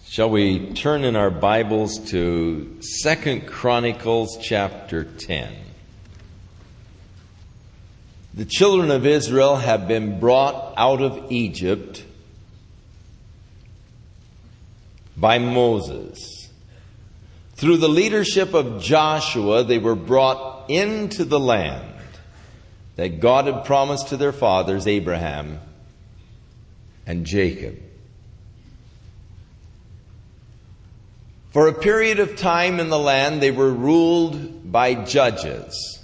Shall we turn in our Bibles to 2 Chronicles chapter 10. The children of Israel have been brought out of Egypt by Moses. Through the leadership of Joshua, they were brought into the land that God had promised to their fathers, Abraham and Jacob. For a period of time in the land, they were ruled by judges.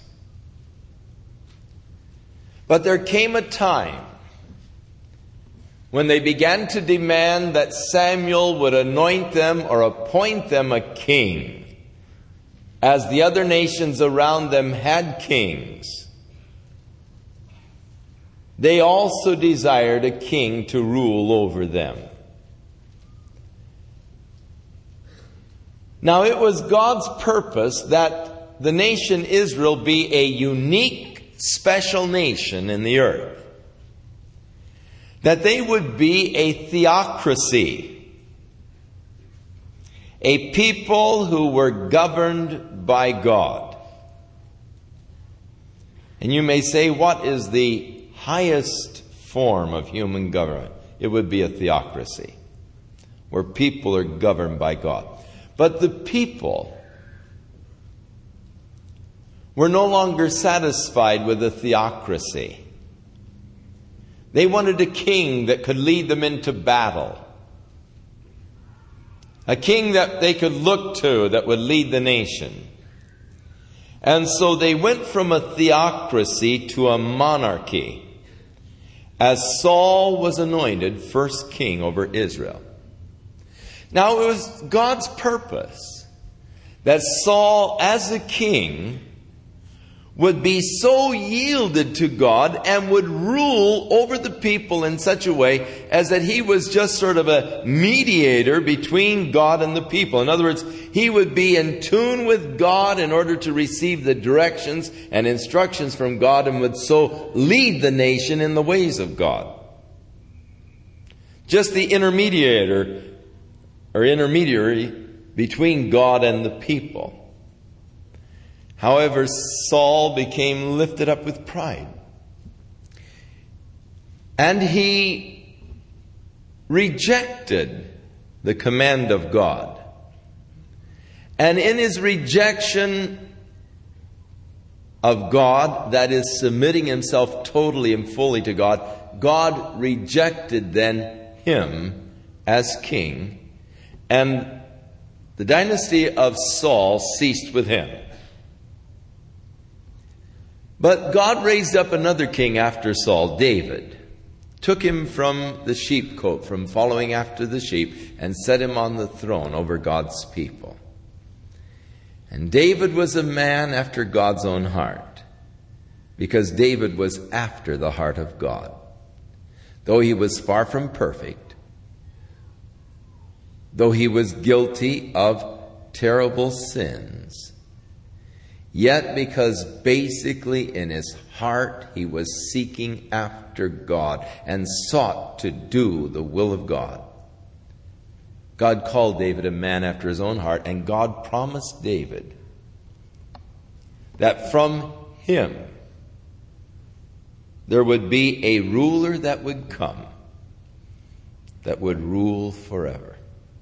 But there came a time when they began to demand that Samuel would anoint them or appoint them a king, as the other nations around them had kings. They also desired a king to rule over them. Now, it was God's purpose that the nation Israel be a unique, special nation in the earth. That they would be a theocracy. A people who were governed by God. And you may say, what is the highest form of human government? It would be a theocracy, where people are governed by God. But the people were no longer satisfied with a theocracy. They wanted a king that could lead them into battle. A king that they could look to that would lead the nation. And so they went from a theocracy to a monarchy, as Saul was anointed first king over Israel. Now, it was God's purpose that Saul, as a king, would be so yielded to God and would rule over the people in such a way as that he was just sort of a mediator between God and the people. In other words, he would be in tune with God in order to receive the directions and instructions from God, and would so lead the nation in the ways of God. Just the intermediary between God and the people. However, Saul became lifted up with pride. And he rejected the command of God. And in his rejection of God, that is, submitting himself totally and fully to God, God rejected then him as king. And the dynasty of Saul ceased with him. But God raised up another king after Saul, David. Took him from the sheepcote, from following after the sheep, and set him on the throne over God's people. And David was a man after God's own heart, because David was after the heart of God. Though he was far from perfect, though he was guilty of terrible sins, yet because basically in his heart he was seeking after God and sought to do the will of God. God called David a man after his own heart, and God promised David that from him there would be a ruler that would come, that would rule forever.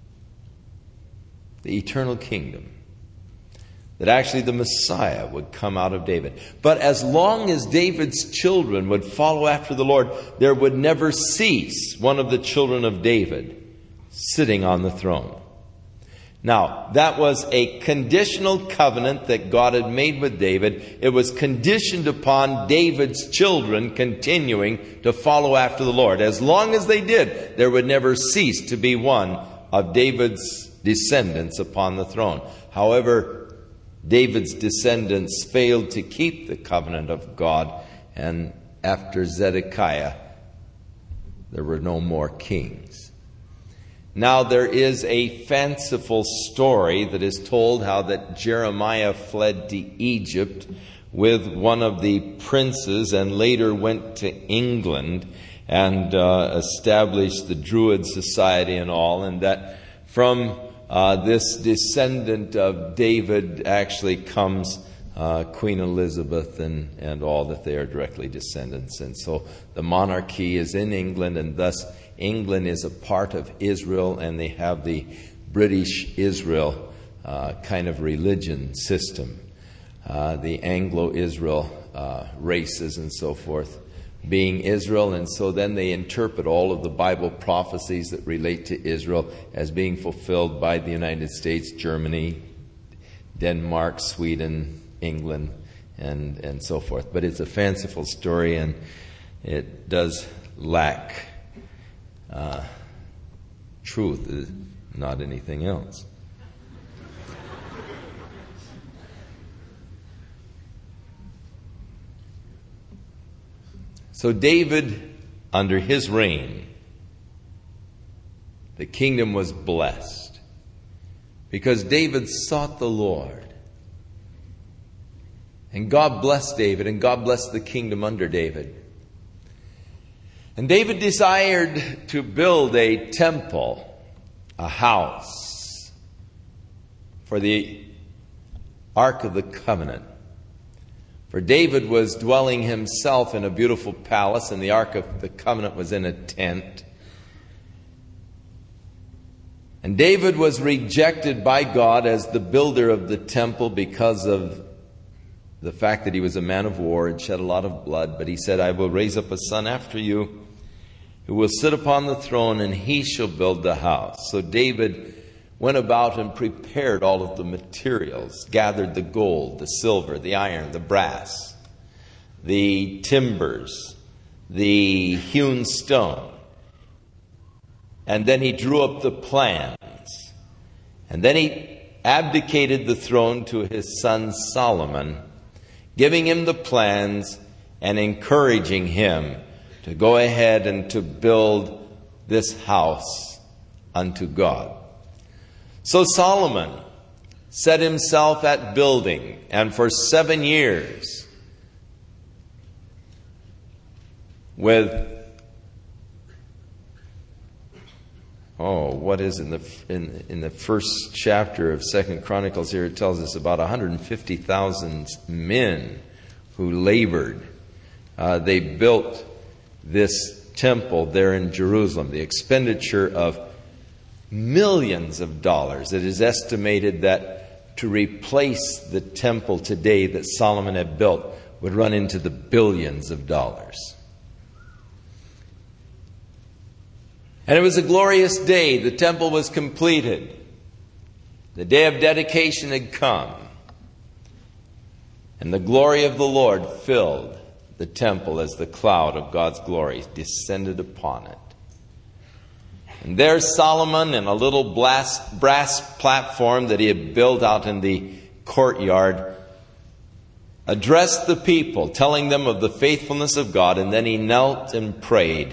The eternal kingdom. That actually the Messiah would come out of David. But as long as David's children would follow after the Lord, there would never cease one of the children of David sitting on the throne. Now, that was a conditional covenant that God had made with David. It was conditioned upon David's children continuing to follow after the Lord. As long as they did, there would never cease to be one of David's descendants upon the throne. However, David's descendants failed to keep the covenant of God, and after Zedekiah, there were no more kings. Now, there is a fanciful story that is told how that Jeremiah fled to Egypt with one of the princes and later went to England and established the Druid Society and all, and that From this descendant of David actually comes Queen Elizabeth and all that they are directly descendants. And so the monarchy is in England, and thus England is a part of Israel, and they have the British Israel kind of religion system. The Anglo-Israel races and so forth being Israel, and so then they interpret all of the Bible prophecies that relate to Israel as being fulfilled by the United States, Germany, Denmark, Sweden, England, and so forth. But it's a fanciful story, and it does lack truth, not anything else. So David, under his reign, the kingdom was blessed because David sought the Lord. And God blessed David, and God blessed the kingdom under David. And David desired to build a temple, a house, for the Ark of the Covenant. For David was dwelling himself in a beautiful palace, and the Ark of the Covenant was in a tent. And David was rejected by God as the builder of the temple because of the fact that he was a man of war and shed a lot of blood. But he said, I will raise up a son after you who will sit upon the throne, and he shall build the house. So David went about and prepared all of the materials, gathered the gold, the silver, the iron, the brass, the timbers, the hewn stone. And then he drew up the plans. And then he abdicated the throne to his son Solomon, giving him the plans and encouraging him to go ahead and to build this house unto God. So Solomon set himself at building, and for 7 years, with what is in the first chapter of 2 Chronicles here, it tells us about 150,000 men who labored. They built this temple there in Jerusalem. The expenditure of millions of dollars. It is estimated that to replace the temple today that Solomon had built would run into the billions of dollars. And it was a glorious day. The temple was completed. The day of dedication had come. And the glory of the Lord filled the temple as the cloud of God's glory descended upon it. And there Solomon, in a little brass platform that he had built out in the courtyard, addressed the people, telling them of the faithfulness of God, and then he knelt and prayed,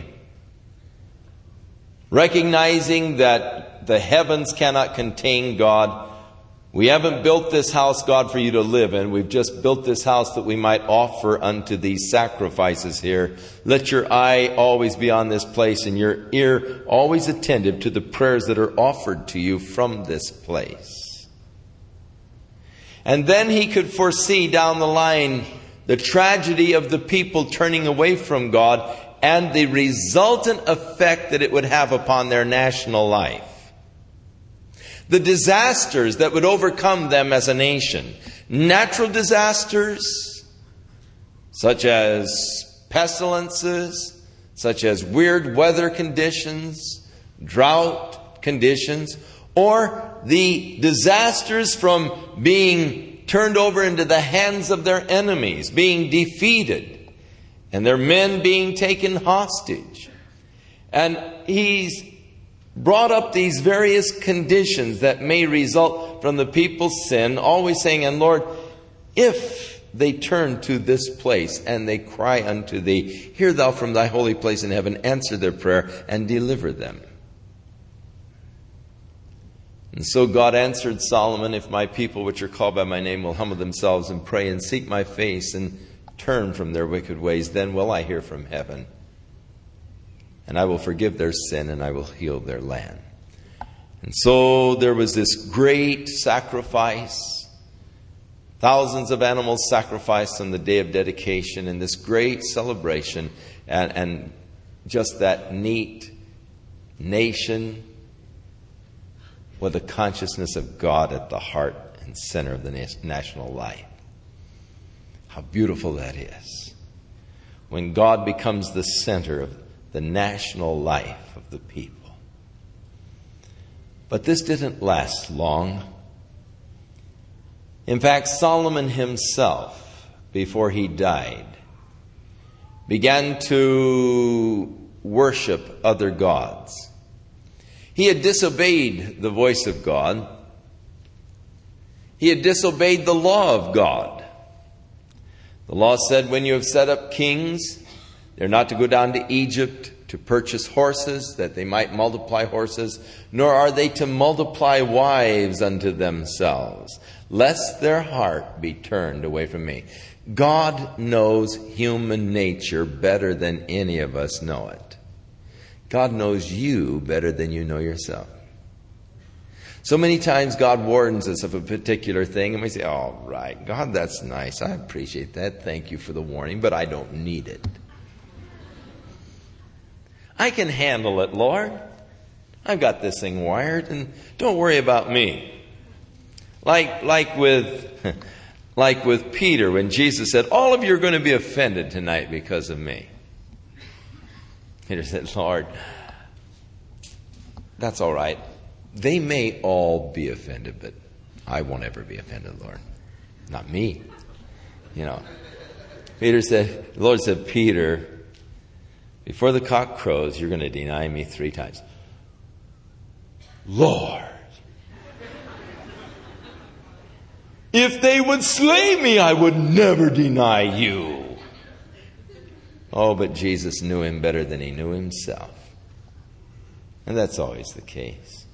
recognizing that the heavens cannot contain God. We haven't built this house, God, for you to live in. We've just built this house that we might offer unto these sacrifices here. Let your eye always be on this place, and your ear always attentive to the prayers that are offered to you from this place. And then he could foresee down the line the tragedy of the people turning away from God and the resultant effect that it would have upon their national life. The disasters that would overcome them as a nation. Natural disasters, such as pestilences, such as weird weather conditions, drought conditions, or the disasters from being turned over into the hands of their enemies, being defeated, and their men being taken hostage. And he's brought up these various conditions that may result from the people's sin, always saying, and Lord, if they turn to this place and they cry unto thee, hear thou from thy holy place in heaven, answer their prayer and deliver them. And so God answered Solomon, if my people which are called by my name will humble themselves and pray and seek my face and turn from their wicked ways, then will I hear from heaven. And I will forgive their sin, and I will heal their land. And so there was this great sacrifice, thousands of animals sacrificed on the day of dedication, and this great celebration, and just that neat nation with a consciousness of God at the heart and center of the national life. How beautiful that is. When God becomes the center of the national life of the people. But this didn't last long. In fact, Solomon himself, before he died, began to worship other gods. He had disobeyed the voice of God. He had disobeyed the law of God. The law said when you have set up kings, they're not to go down to Egypt to purchase horses, that they might multiply horses, nor are they to multiply wives unto themselves, lest their heart be turned away from me. God knows human nature better than any of us know it. God knows you better than you know yourself. So many times God warns us of a particular thing and we say, all right, God, that's nice. I appreciate that. Thank you for the warning, but I don't need it. I can handle it, Lord. I've got this thing wired, and don't worry about me. Like with Peter, when Jesus said, all of you are going to be offended tonight because of me. Peter said, Lord, that's all right. They may all be offended, but I won't ever be offended, Lord. Not me. The Lord said, Peter, before the cock crows, you're going to deny me 3 times. Lord, if they would slay me, I would never deny you. Oh, but Jesus knew him better than he knew himself. And that's always the case.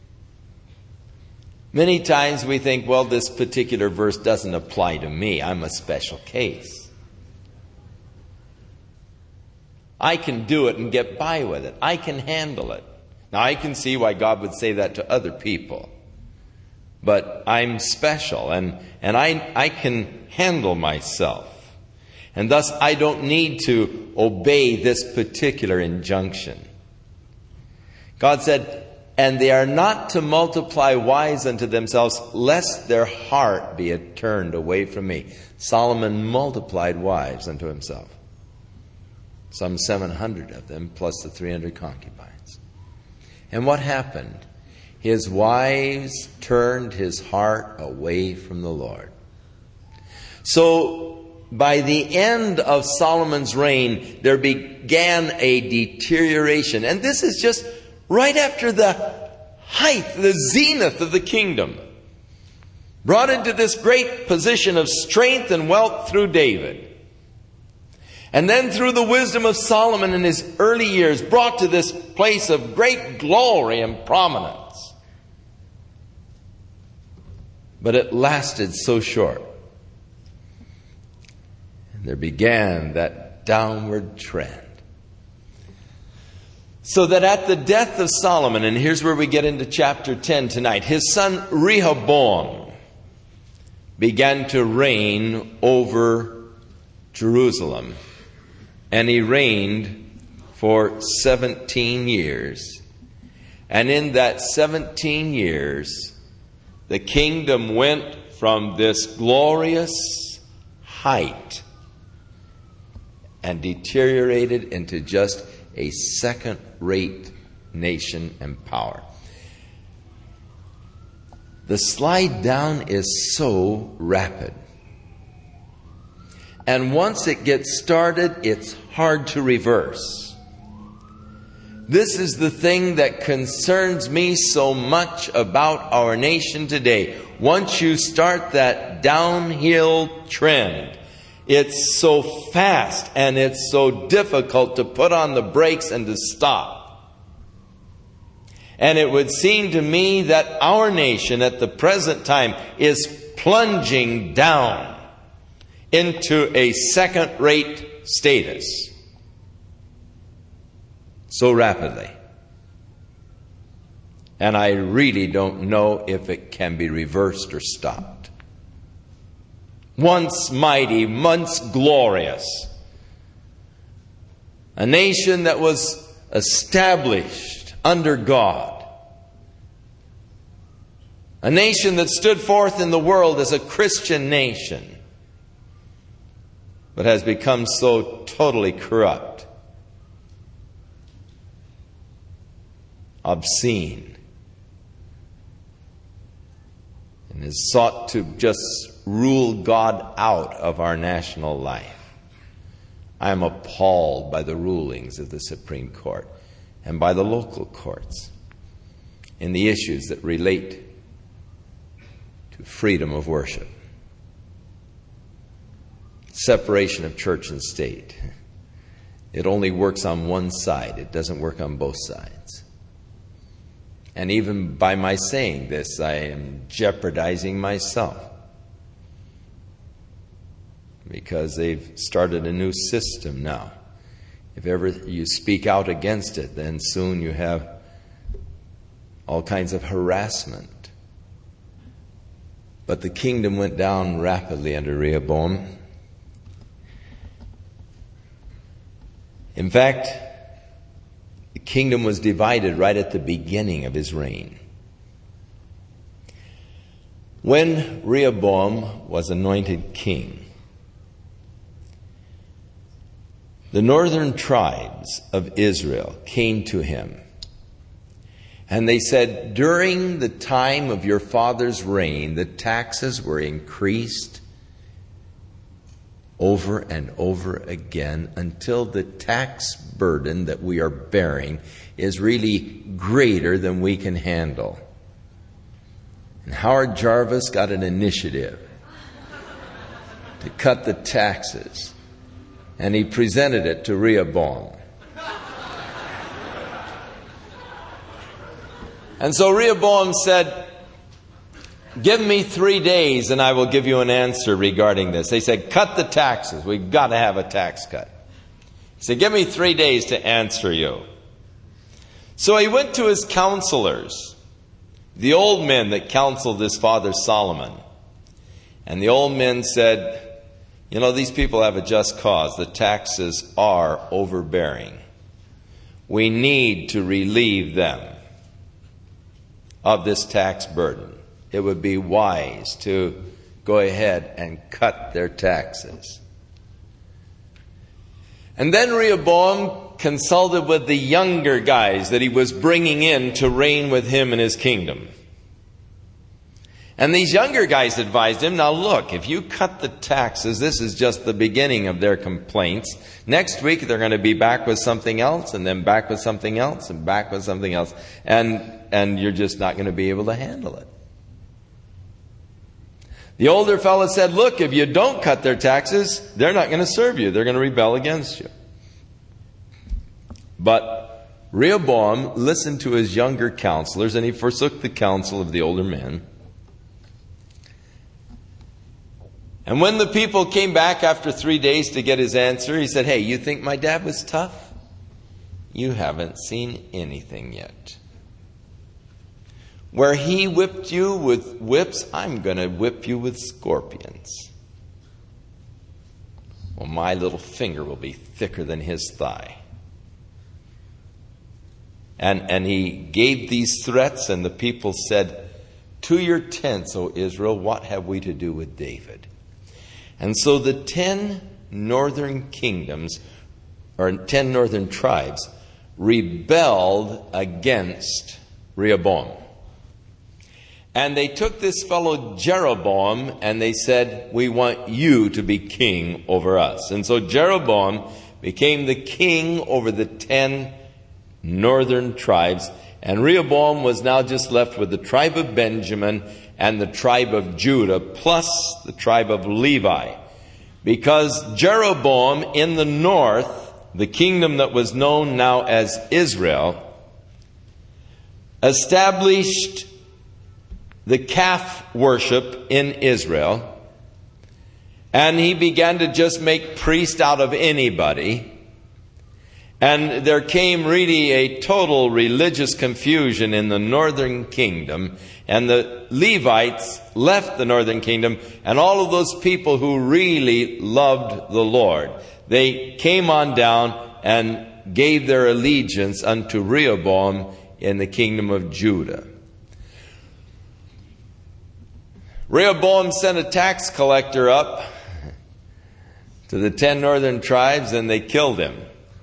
Many times we think, well, this particular verse doesn't apply to me. I'm a special case. I can do it and get by with it. I can handle it. Now, I can see why God would say that to other people. But I'm special, and I can handle myself. And thus, I don't need to obey this particular injunction. God said, and they are not to multiply wives unto themselves, lest their heart be turned away from me. Solomon multiplied wives unto himself. Some 700 of them, plus the 300 concubines. And what happened? His wives turned his heart away from the Lord. So, by the end of Solomon's reign, there began a deterioration. And this is just right after the height, the zenith of the kingdom. Brought into this great position of strength and wealth through David. And then through the wisdom of Solomon in his early years, brought to this place of great glory and prominence. But it lasted so short. And there began that downward trend. So that at the death of Solomon, and here's where we get into chapter 10 tonight, his son Rehoboam began to reign over Jerusalem. And he reigned for 17 years. And in that 17 years, the kingdom went from this glorious height and deteriorated into just a second-rate nation and power. The slide down is so rapid. And once it gets started, it's hard to reverse. This is the thing that concerns me so much about our nation today. Once you start that downhill trend, it's so fast and it's so difficult to put on the brakes and to stop. And it would seem to me that our nation at the present time is plunging down into a second-rate status so rapidly. And I really don't know if it can be reversed or stopped. Once mighty, once glorious. A nation that was established under God. A nation that stood forth in the world as a Christian nation, but has become so totally corrupt, obscene, and has sought to just rule God out of our national life. I am appalled by the rulings of the Supreme Court and by the local courts in the issues that relate to freedom of worship, separation of church and state. It only works on one side. It doesn't work on both sides. And even by my saying this, I am jeopardizing myself, because they've started a new system now. If ever you speak out against it, then soon you have all kinds of harassment. But the kingdom went down rapidly under Rehoboam. In fact, the kingdom was divided right at the beginning of his reign. When Rehoboam was anointed king, the northern tribes of Israel came to him, and they said, during the time of your father's reign, the taxes were increased over and over again until the tax burden that we are bearing is really greater than we can handle. And Howard Jarvis got an initiative to cut the taxes, and he presented it to Rehoboam. And so Rehoboam said, give me 3 days and I will give you an answer regarding this. They said, cut the taxes. We've got to have a tax cut. He said, give me 3 days to answer you. So he went to his counselors, the old men that counseled his father Solomon. And the old men said, you know, these people have a just cause. The taxes are overbearing. We need to relieve them of this tax burden. It would be wise to go ahead and cut their taxes. And then Rehoboam consulted with the younger guys that he was bringing in to reign with him in his kingdom. And these younger guys advised him, now look, if you cut the taxes, this is just the beginning of their complaints. Next week they're going to be back with something else, and then back with something else, and back with something else. And you're just not going to be able to handle it. The older fellow said, look, if you don't cut their taxes, they're not going to serve you. They're going to rebel against you. But Rehoboam listened to his younger counselors, and he forsook the counsel of the older men. And when the people came back after 3 days to get his answer, he said, hey, you think my dad was tough? You haven't seen anything yet. Where he whipped you with whips, I'm going to whip you with scorpions. Well, my little finger will be thicker than his thigh. And he gave these threats, and the people said, to your tents, O Israel, what have we to do with David? And so the 10 northern kingdoms, or 10 northern tribes, rebelled against Rehoboam. And they took this fellow Jeroboam and they said, we want you to be king over us. And so Jeroboam became the king over the 10 northern tribes. And Rehoboam was now just left with the tribe of Benjamin and the tribe of Judah, plus the tribe of Levi. Because Jeroboam in the north, the kingdom that was known now as Israel, established the calf worship in Israel, and he began to just make priests out of anybody. And there came really a total religious confusion in the northern kingdom. And the Levites left the northern kingdom. And all of those people who really loved the Lord, they came on down and gave their allegiance unto Rehoboam in the kingdom of Judah. Rehoboam sent a tax collector up to the 10 northern tribes, and they killed him.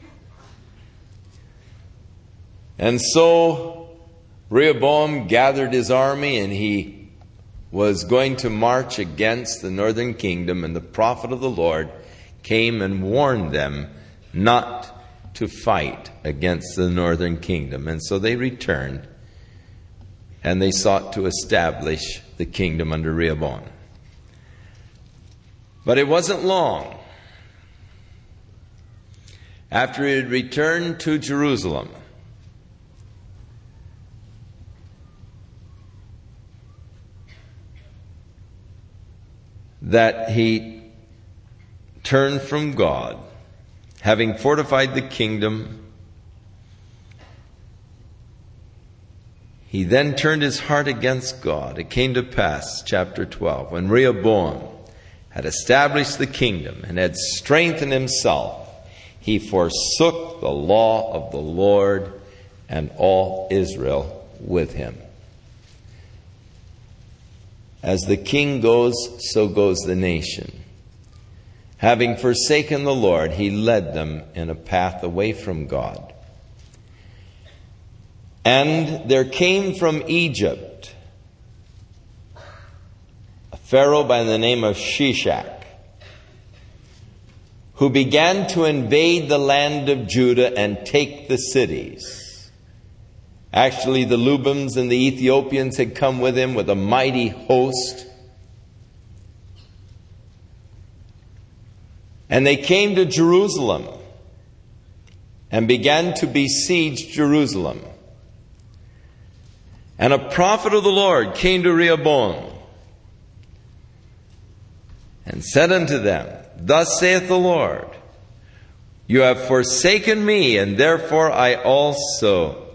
And so Rehoboam gathered his army, and he was going to march against the northern kingdom, and the prophet of the Lord came and warned them not to fight against the northern kingdom. And so they returned, and they sought to establish the kingdom under Rehoboam. But it wasn't long after he had returned to Jerusalem that he turned from God, having fortified the kingdom. He then turned his heart against God. It came to pass, chapter 12, when Rehoboam had established the kingdom and had strengthened himself, he forsook the law of the Lord, and all Israel with him. As the king goes, so goes the nation. Having forsaken the Lord, he led them in a path away from God. And there came from Egypt a Pharaoh by the name of Shishak, who began to invade the land of Judah and take the cities. Actually, the Lubims and the Ethiopians had come with him with a mighty host. And they came to Jerusalem and began to besiege Jerusalem. And a prophet of the Lord came to Rehoboam and said unto them, Thus saith the Lord, You have forsaken me, and therefore I also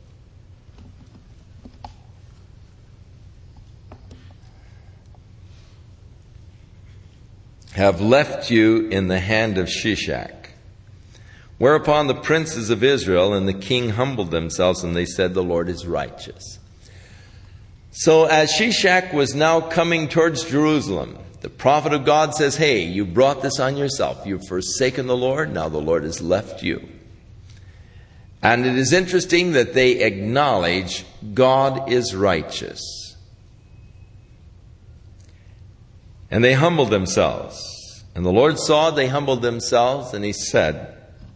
have left you in the hand of Shishak. Whereupon the princes of Israel and the king humbled themselves, and they said, The Lord is righteous. So as Shishak was now coming towards Jerusalem, the prophet of God says, Hey, you brought this on yourself. You've forsaken the Lord. Now the Lord has left you. And it is interesting that they acknowledge God is righteous. And they humbled themselves. And the Lord saw they humbled themselves, and he said,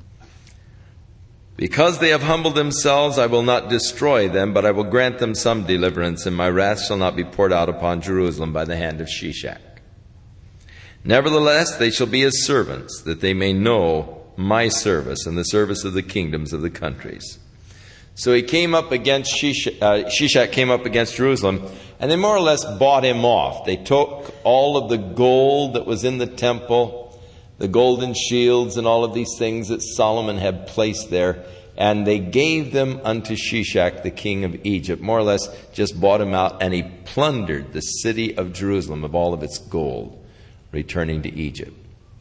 Because they have humbled themselves, I will not destroy them, but I will grant them some deliverance, and my wrath shall not be poured out upon Jerusalem by the hand of Shishak. Nevertheless, they shall be his servants, that they may know my service and the service of the kingdoms of the countries. So he came up against Shishak came up against Jerusalem, and they more or less bought him off. They took all of the gold that was in the temple, the golden shields and all of these things that Solomon had placed there, and they gave them unto Shishak, the king of Egypt. More or less just bought him out, and he plundered the city of Jerusalem of all of its gold, returning to Egypt.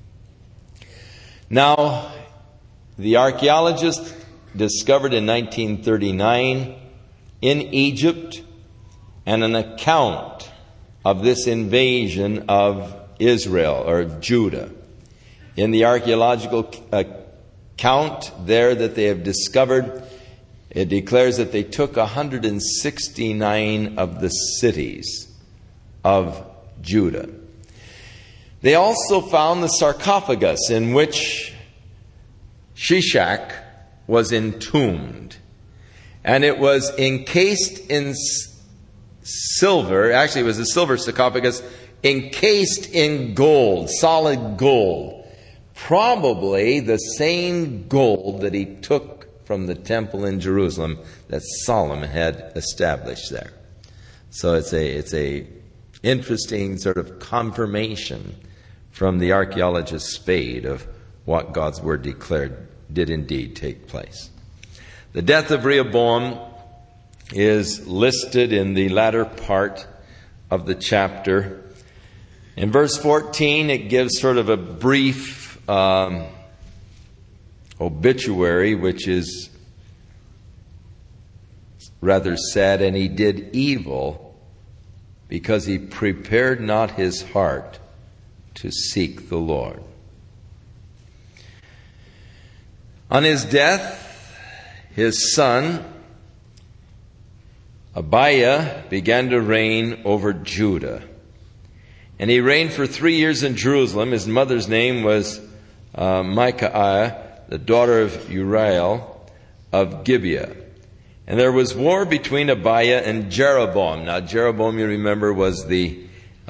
Now, the archaeologists discovered in 1939 in Egypt an account of this invasion of Israel or Judah. In the archaeological account there that they have discovered, it declares that they took 169 of the cities of Judah. They also found the sarcophagus in which Shishak was entombed. And it was encased in silver. Actually, it was a silver sarcophagus encased in gold, solid gold. Probably the same gold that he took from the temple in Jerusalem that Solomon had established there. So it's a interesting sort of confirmation from the archaeologist Spade of what God's Word declared did indeed take place. The death of Rehoboam is listed in the latter part of the chapter. In verse 14, it gives sort of a brief obituary, which is rather sad. And he did evil because he prepared not his heart to seek the Lord. On his death, his son Abiah began to reign over Judah. And he reigned for 3 years in Jerusalem. His mother's name was Micaiah, the daughter of Uriel of Gibeah. And there was war between Abiah and Jeroboam. Now, Jeroboam, you remember, was the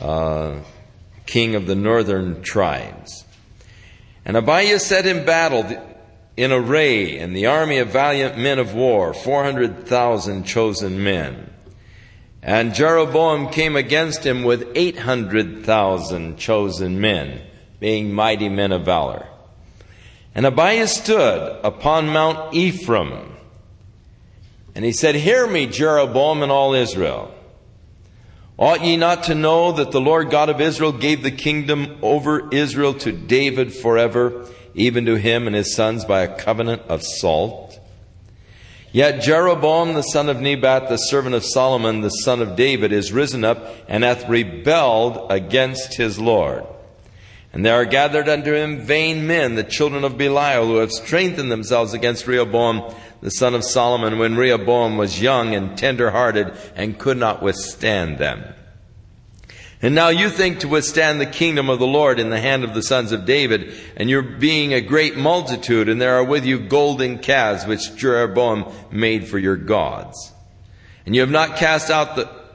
king of the northern tribes. And Abiah set in battle in array, and the army of valiant men of war, 400,000 chosen men. And Jeroboam came against him with 800,000 chosen men, being mighty men of valor. And Abiah stood upon Mount Ephraim, and he said, "Hear me, Jeroboam and all Israel. Ought ye not to know that the Lord God of Israel gave the kingdom over Israel to David forever, even to him and his sons by a covenant of salt? Yet Jeroboam the son of Nebat, the servant of Solomon, the son of David, is risen up and hath rebelled against his Lord. And there are gathered unto him vain men, the children of Belial, who have strengthened themselves against Rehoboam the son of Solomon, when Rehoboam was young and tender-hearted and could not withstand them. And now you think to withstand the kingdom of the Lord in the hand of the sons of David, and you're being a great multitude, and there are with you golden calves which Jeroboam made for your gods. And you have cast out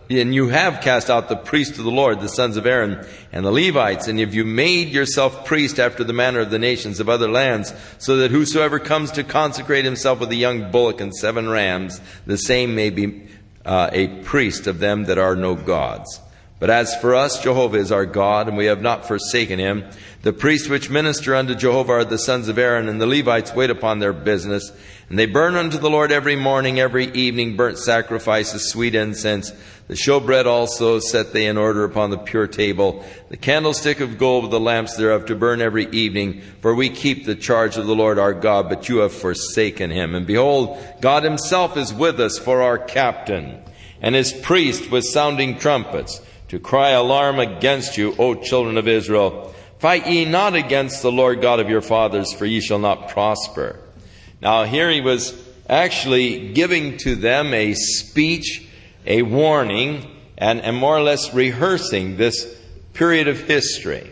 the priests of the Lord, the sons of Aaron, and the Levites, and have you made yourself priest after the manner of the nations of other lands, so that whosoever comes to consecrate himself with a young bullock and 7 rams, the same may be a priest of them that are no gods. But as for us, Jehovah is our God, and we have not forsaken him. The priests which minister unto Jehovah are the sons of Aaron, and the Levites wait upon their business. And they burn unto the Lord every morning, every evening, burnt sacrifices, sweet incense. The showbread also set they in order upon the pure table. The candlestick of gold with the lamps thereof to burn every evening. For we keep the charge of the Lord our God, but you have forsaken him. And behold, God himself is with us for our captain, and his priest with sounding trumpets, to cry alarm against you, O children of Israel. Fight ye not against the Lord God of your fathers, for ye shall not prosper." Now here he was actually giving to them a speech, a warning, and more or less rehearsing this period of history.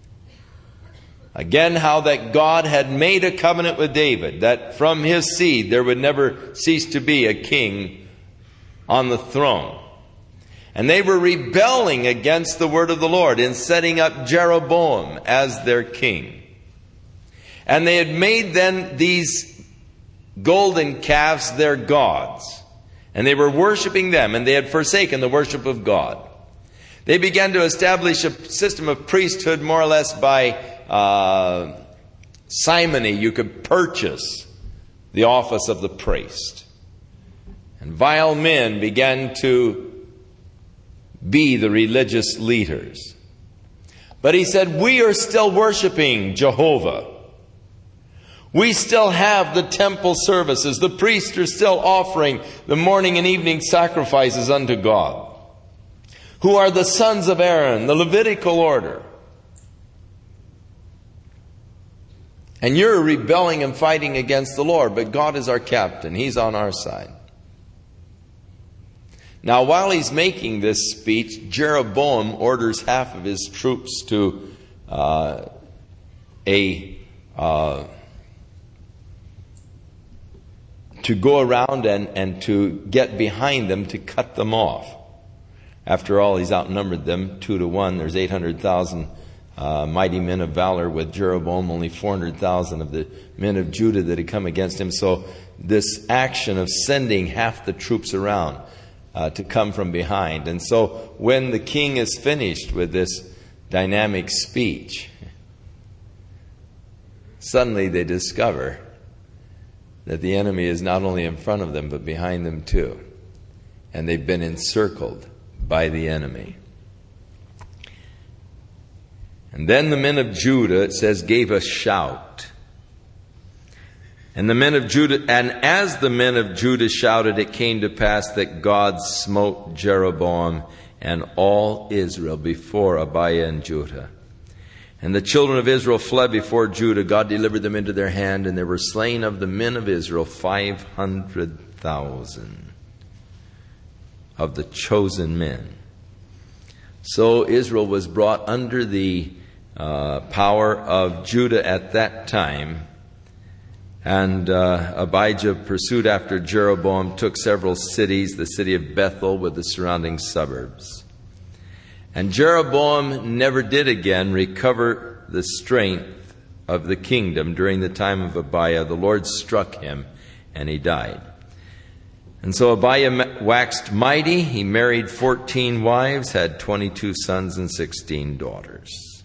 Again, how that God had made a covenant with David, that from his seed there would never cease to be a king on the throne. And they were rebelling against the word of the Lord in setting up Jeroboam as their king. And they had made then these golden calves their gods. And they were worshiping them, and they had forsaken the worship of God. They began to establish a system of priesthood more or less by simony. You could purchase the office of the priest. And vile men began to be the religious leaders. But he said, we are still worshiping Jehovah. We still have the temple services. The priests are still offering the morning and evening sacrifices unto God, who are the sons of Aaron, the Levitical order. And you're rebelling and fighting against the Lord, but God is our captain. He's on our side. Now, while he's making this speech, Jeroboam orders half of his troops to go around and to get behind them to cut them off. After all, he's outnumbered them 2-1. There's 800,000 mighty men of valor with Jeroboam, only 400,000 of the men of Judah that had come against him. So this action of sending half the troops around to come from behind. And so when the king is finished with this dynamic speech, suddenly they discover that the enemy is not only in front of them, but behind them too. And they've been encircled by the enemy. And then the men of Judah, it says, gave a shout. And as the men of Judah shouted, it came to pass that God smote Jeroboam and all Israel before Abiah and Judah. And the children of Israel fled before Judah. God delivered them into their hand, and there were slain of the men of Israel 500,000 of the chosen men. So Israel was brought under the power of Judah at that time. And Abijah pursued after Jeroboam, took several cities, the city of Bethel with the surrounding suburbs. And Jeroboam never did again recover the strength of the kingdom during the time of Abiah. The Lord struck him, and he died. And so Abiah waxed mighty. He married 14 wives, had 22 sons and 16 daughters.